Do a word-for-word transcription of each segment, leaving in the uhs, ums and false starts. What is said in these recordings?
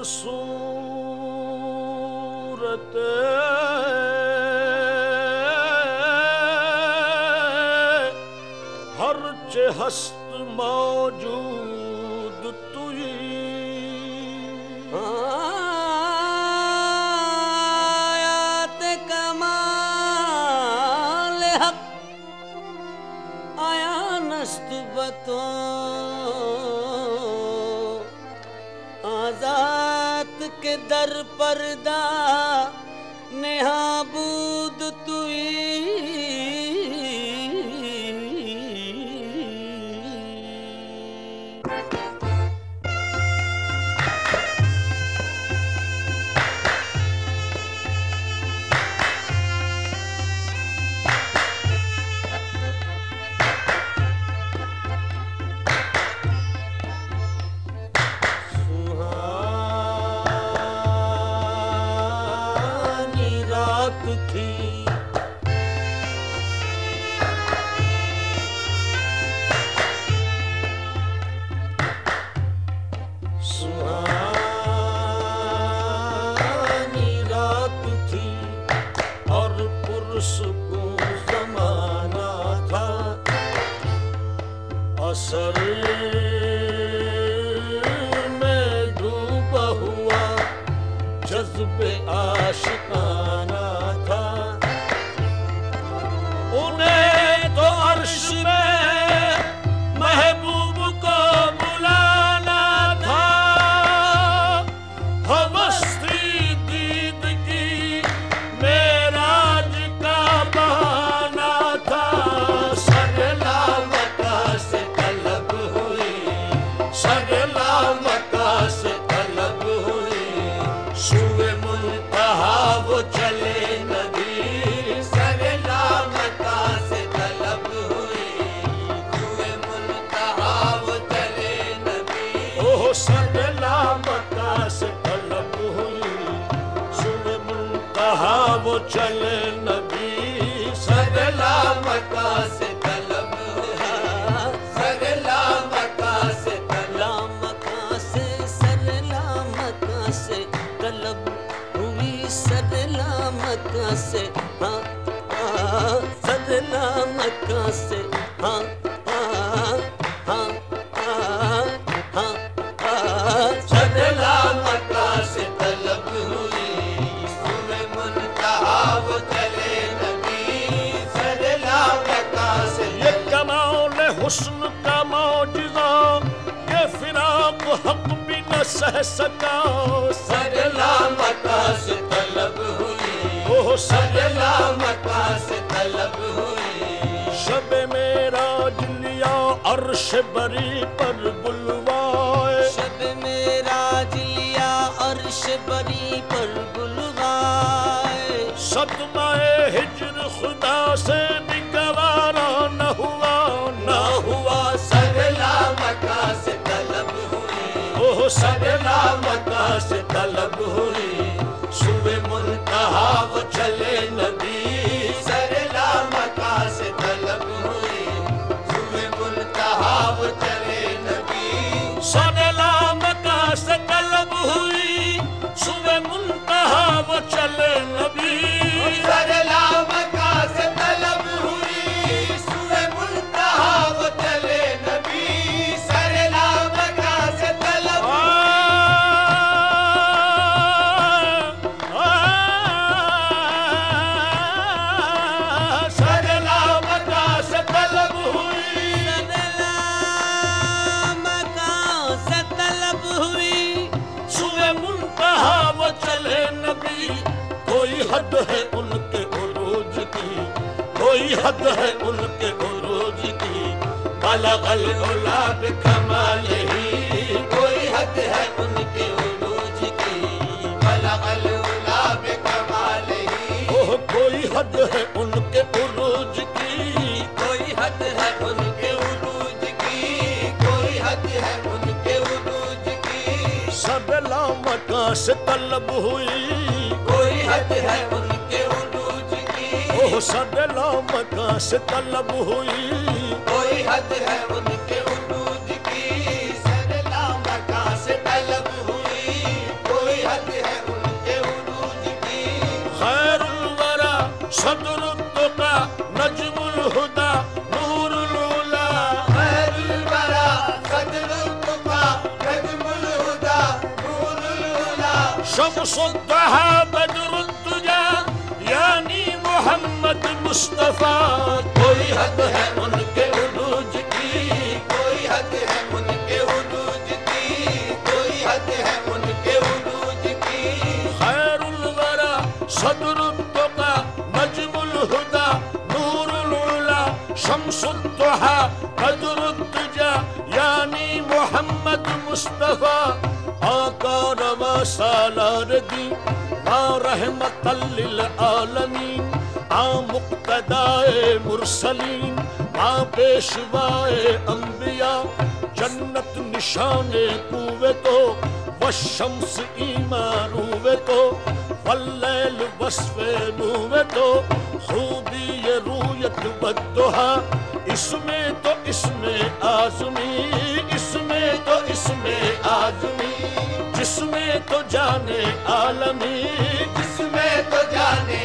صورت ہر چه هست موجود تویی آیات کمال حق آیان است بتو آزاد کے در پردہ نہابود تویی سہانی رات تھی اور پرسکون زمانہ تھا اثر میں ڈوبا ہوا جذب عاشقانہ تھا انہیں تو عرش میں محبوب کو بلانا تھا ہوس تھی دید کی معراج کا بہانہ تھا سگلا مکہ سے طلب ہوئی سگلا مکہ سے طلب ہوئی سوئے منتہا وہ چلے نبی سگلا مکہ سے طلب ہوئی سوئے منتہا وہ چلے نبی اوہ سگلا مکہ سے طلب ہوئی سوئے منتہا وہ چلے نبی سگلا مکہ سے طلب ہوئی سگلا مکہ سے طلب مکہ سے سرلا مکہ سے طلب ہوئی سرلا مکہ سے ہاں ہاں سرلا مکہ سے ہاں ہاں ہاں ہاں ہاں ہاں سگلا مکہ سے طلب ہوئی سوئے منتہا وہ چلے نبی سگلا مکہ سے یہ کمال حسن کا معجزہ کہ فراق حق بھی نہ سہ سکا سگلا مکہ سے طلب ہوئی اوہ سگلا مکہ سے طلب ہوئی شب معراج لیا عرش بری پر بلوائے شب معراج لیا عرش بری پر بلوائے صدمہ ہجر خدا سے بھی گوارا نہ ہوا نہ ہوا سگلا مکہ سے طلب ہوئی اوہ سگلا مکہ سے طلب ہوئی سوئے منتہا وہ چلے نبی سگلا مکہ سے طلب ہوئی سوئے منتہا وہ چلے نبی سگلا مکہ سے طلب ہوئی سوئے منتہا وہ چلے نبی سگلا مکہ سے طلب ہوئی سوئے منتہا وہ چلے نبی سگلا مکہ سے طلب سگلا مکہ سے طلب ہوئی سرلا مکہ سے طلب ہوئی سوئے منتہا وہ چلے نبی کوئی حد ہے ان کے عروج کی کوئی حد ہے ان کے عروج کی بلغ العلا بکمالہ کوئی حد ہے ان کے عروج کی بلغ العلا بکمالہ اوہ کوئی حد ہے ان کے عروج کی کوئی حد ہے ان کے عروج کی کوئی حد ہے ان کے عروج کی سگلا مکہ سے طلب ہوئی کوئی حد ہے ان کے عروج کی اوہ سگلا مکہ سے طلب ہوئی کوئی حد ہے ان کے عروج کی سگلا مکہ سے طلب ہوئی صدر التقى نجم الهدى نور العلا خير الورى صدر التقى نجم الهدى نور العلا شمس الضحى بدر الدجى یعنی محمد مصطفیٰ کوئی حد ہے ان کے عروج کی کوئی حد ہے ان کے عروج کی کوئی حد ہے ان کے عروج کی خیر الورى صدر التقى نجم الهدى نور العلا شمس الضحى بدر الدجى یعنی محمد مصطفیٰ آقا روا سالار دی ما رحمت للعالمین آ مقتدائے مرسلین آ پیشوائے انبیاء جنت نشان قوتو والشمس ایمانوتو واللیل وصف نوتو خوبی رویت والدہا اس میں تو اس میں آزمی اس میں تو اس میں آزمی جس میں تو جانے عالمی جس میں تو جانے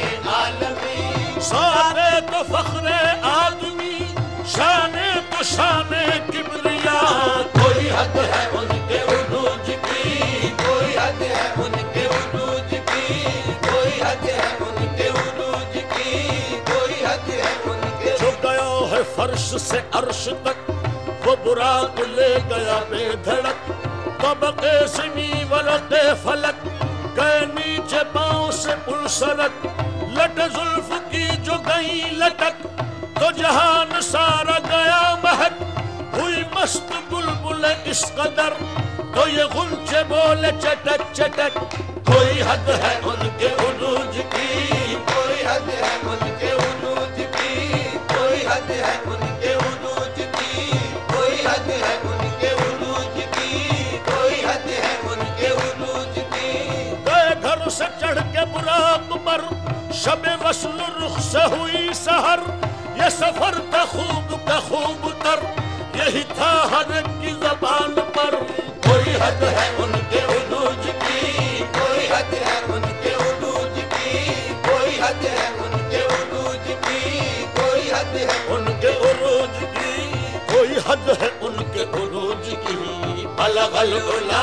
عالمی سارے تو فخر آدمی شان تو شان کبریا کوئی حد ہے ان کے عروج کی کوئی حد ہے ان کے عروج کی کوئی حد ہے ان کے عروج کی کوئی حد ہے ان کے جو گیا ہے فرش سے عرش تک وہ براق لے گیا بے دھڑک طبقے زمیں ورق فلک گئے نیچے پاؤں سے پلسرک لٹ زلف کی جو گئی لٹک تو جہان سارا گیا مہک ہوئی مست بلبل اس قدر تو یہ غنچے بولے چٹک چٹک کوئی حد ہے ان کے عروج کی کوئی حد ہے ان کے عروج کی کوئی حد ہے ان کے عروج کی کوئی حد ہے ان کے عروج کی کوئی حد ہے ان کے عروج کی گئے گھر سے چڑھ کے براق پر شب وصل رخ سے ہوئی سحر یہ سفر تھا خوب کا خوب تر یہی تھا ہر ایک کی زبان پر کوئی حد ہے ان کے عروج کی کوئی حد ہے ان کے عروج کی کوئی حد ہے ان کے عروج کی کوئی حد ہے ان کے عروج کی کوئی حد ہے ان کے عروج کی بلغ العلا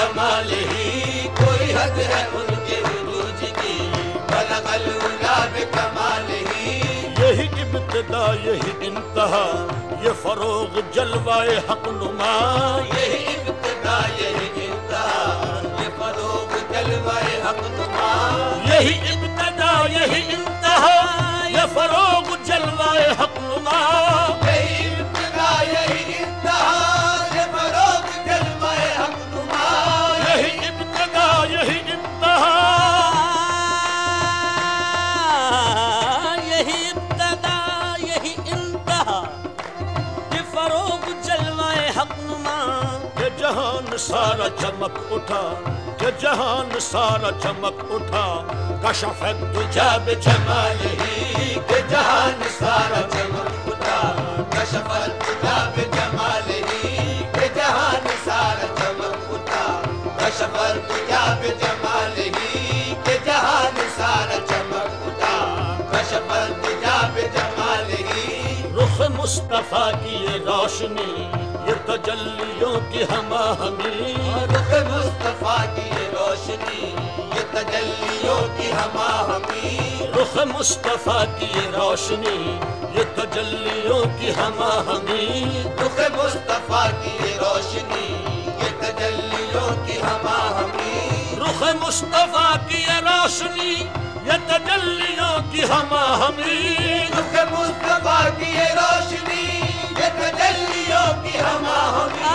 بکمالہ کوئی حد ہے ان کے عروج کی بلغ العلا بکمالہ یہی ابتدا یہی انتہا یہ فروغ جلوائے حق نما یہی ابتدا یہی انتہا یہ فروغ جلوائے حق نما یہی ابتدا یہی انتہا یہ فروغ جلوائے حق نما یہی ابتدا یہی انتہا یہ فروغ جلوائے حق نما یہی ابتدا یہی انتہا یہی ابتدا یہی انتہا یہ فروغ جلوائے حق نما کہ جہان سارا چمک اٹھا کہ جہان سارا چمک اٹھا کشف الدجى بجمالہ کہ جہان سارا چمک اٹھا کشف الدجى بجمالہ کہ جہان سارا چمک اٹھا کشف الدجى بجمالہ کہ جہان سارا چمک اٹھا کشف الدجى بجمالہ رخ مصطفیٰ کی یہ روشنی یہ تجلیوں کی ہما ہمی رخ مصطفیٰ کی یہ روشنی یہ تجلیوں کی ہما ہمی رخ مصطفیٰ کی یہ روشنی یہ تجلیوں کی ہما ہمی رخ مصطفیٰ کی یہ روشنی یہ تجلیوں کی ہما ہمی رخ مصطفیٰ کی یہ روشنی یہ تجلیوں کی ہما ہمی رخ مصطفیٰ کی یہ روشنی یہ تجلیوں کی ہما ہمی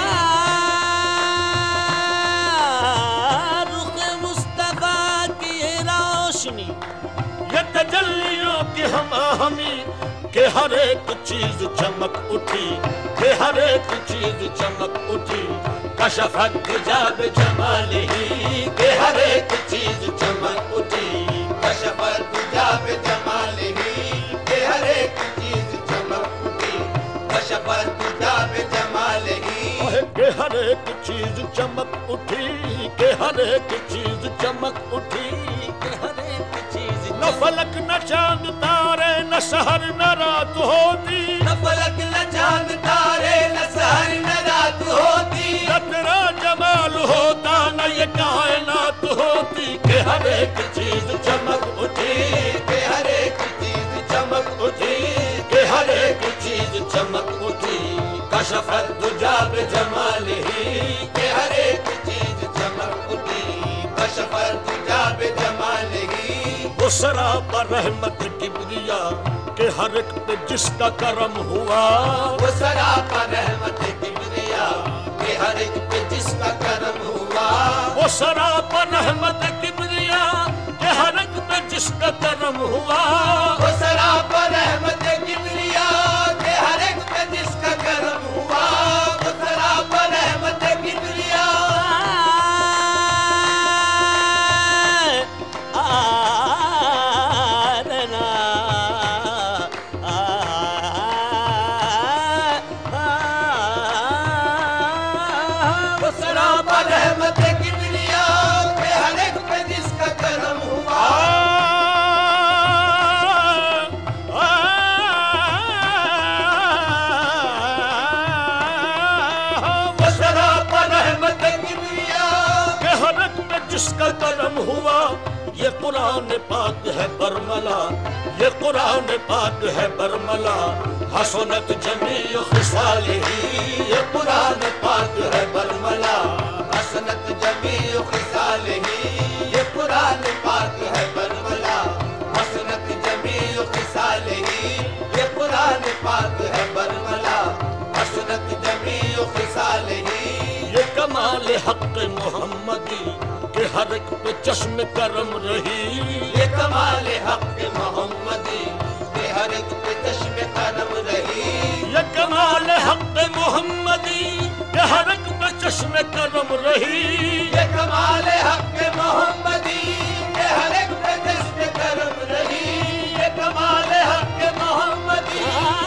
رخ مصطفیٰ کی یہ روشنی یہ تجلیوں کی ہما ہمی کہ ہر ایک چیز چمک اٹھی کہ ہر ایک چیز چمک اٹھی کشف الدجى بجمالہ کہ ہر ایک چیز چمک اٹھی کشف الدجى بجمالہ کہ ہر ایک چیز چمک اٹھی کشف الدجى بجمالہ کہ ہر ایک چیز چمک اٹھی کہ ہر ایک چیز چمک اٹھی کہ ہر ایک چیز نہ فلک نہ چاند تارے نہ سحر نہ رات ہوتی نہ فلک نہ چاند تارے نہ سحر نہ رات ہوتی نہ تیرا جمال ہوتا نہ یہ کائنات ہوتی کہ ہر ایک چیز چمک اٹھی کہ ہر ایک چیز چمک اٹھی کہ ہر ایک چیز چمک اٹھی کشف الدجا بجمالہ کہ ہر ایک چیز چمک اٹھی کشف الدجا بجمالہ وہ سراپا رحمت کبریا کہ ہر ایک پہ جس کا کرم ہوا وہ سراپا رحمت کبریا کہ ہر ایک پہ جس کا کرم ہوا وہ سراپا رحمت کبریا کہ ہر ایک پہ جس کا کرم ہوا وہ سراپا رحمت کبریا کہ ہر ایک پہ جس کا کرم ہوا وہ سراپا رحمت کبریا وہ سراپا رحمت کبریا کہ ہر ایک پہ جس کا کرم ہوا وہ سراپا رحمت کبریا کہ ہر ایک پہ جس کا کرم ہوا یہ قرآن پاک ہے برملا یہ قرآن پاک ہے برملا حسنت جمیع خصالہ یہ قرآن پاک ہے برملا حسنت جمیع خصالہ یہ قرآن پاک ہے برملا حسنت جمیع خصالہ یہ قرآن پاک ہے برملا حسنت جمیع خصالہ یہ کمال حق محمدی کہ ہر ایک پہ چشم کرم رہی یہ کمال حق محمدی کہ ہر ایک پہ چشم کرم رہی یہ کمال حق محمدی کہ ہر ایک پہ چشم کرم رہی یہ کمال حق محمدی کہ ہر ایک پہ چشم کرم رہی یہ کمال حق محمدی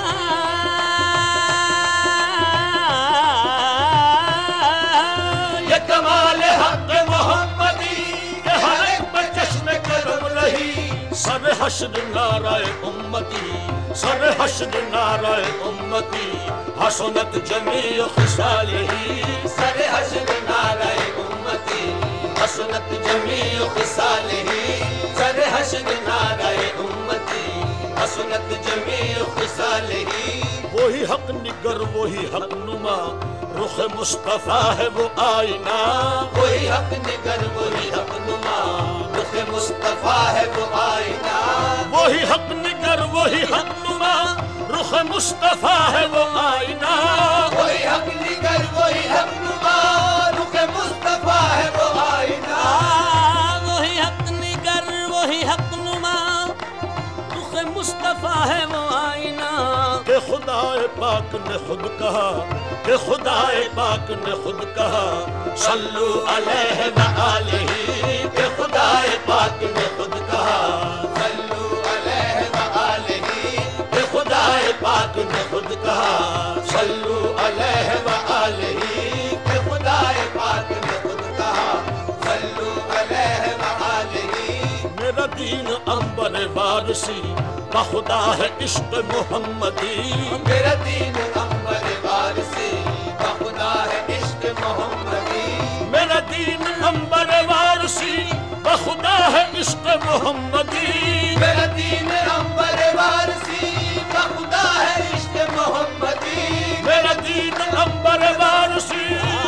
یہ کمال حق محمدی کہ ہر ایک پہ چشم کرم رہی سر حشر نعرہ امتی سر حشر نعرہ امتی حسنت جمیع خصالہ سر حشر نعرہ امتی حسنت جمیع خصالہ سر حشر نعرہ امتی حسنت جمیع خصالہ وہی حق نگر وہی حق نما رخ مصطفیٰ ہے وہ آئینہ وہی حق نگر وہی حق نما رخ مصطفیٰ ہے وہ آئینہ وہی حق نگر وہی حق نما رخ مصطفیٰ ہے وہ آئینہ وہی حق نگر وہی حق نما رخ مصطفیٰ ہے وہ آئینہ وہی حق نگر وہی حق نما رخ مصطفیٰ ہے وہ آئینہ کہ خدا پاک نے خود کہا کہ خدا پاک نے خود کہا صلو علیہ وآلہ کہ خدا پاک نے خود کہا صلو علیہ وآلہ کہ خدا پاک نے خود کہا صلو علیہ وآلہ کہ خدا پاک نے خود کہا صلو علیہ وآلہ میرا دین عنبر وارسی بخدا ہے عشق محمدی میرا دین عنبر وارسی بخدا ہے عشق محمدی میرا دین عنبر وارسی بخدا ہے عشق محمدی میرا دین عنبر وارسی بخدا ہے عشق محمدی میرا دین عنبر وارسی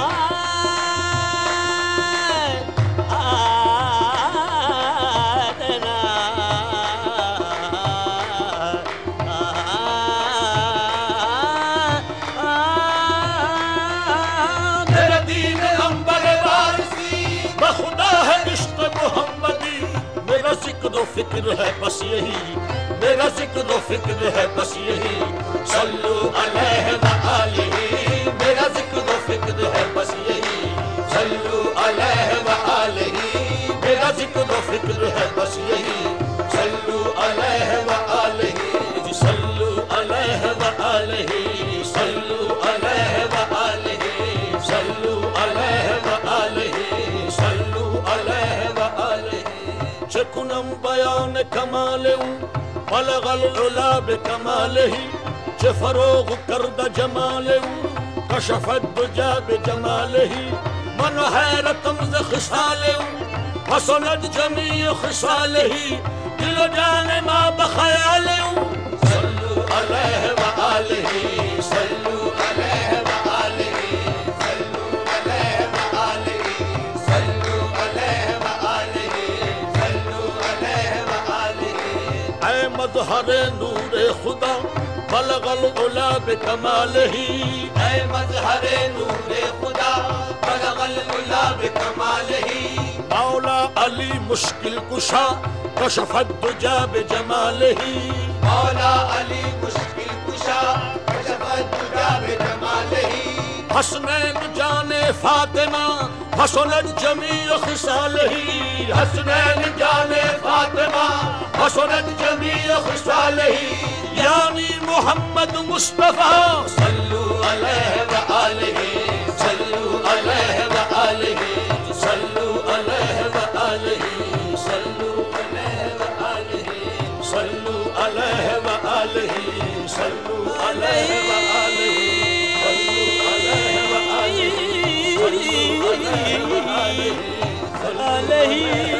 ذکر و فکر ہے بس یہی میرا ذکر و فکر ہے بس یہی صلو علیہ وآلہ میرا ذکر و فکر ہے بس یہی صلو علیہ وآلہ میرا ذکر و فکر ہے بس یہی صلو علیہ وآلہ صلو علیہ وآلہ صلو علیہ وآلہ صلو علیہ وآلہ صلو علیہ وآلہ چکن کنم بیان کمال او بلغ العلا بکماله چه فروغ کرد جمال او کشف الدجا بجماله من حیرتم ز خصال او حسنت جمیع خصاله دل و جان ما بخیال او صلو علیہ وآلہ صلو علیہ وآلہ صلو علیہ وآلہ صلو علیہ وآلہ صلو علیہ وآلہ اے مظہر نور خدا بلغ العلا بکماله اے مظہر نور خدا بلغ العلا بکمالہ مولا علی مشکل کشا کشف الدجا بجماله مولا علی مشکل کشا کشف الدجا بجمالہ حسنین جان فاطمہ حسنت جمیع خصالہ حسنین جان فاطمہ حسنت جمیع خصالہ یعنی محمد مصطفیٰ صلو علیہ وآلہ صلو علیہ وآلہ صلو علیہ وآلہ صلو علیہ وآلہ صلو علیہ وآلہ صلو علیہ وآلہ صلو علیہ وآلہ صلو علیہ وآلہ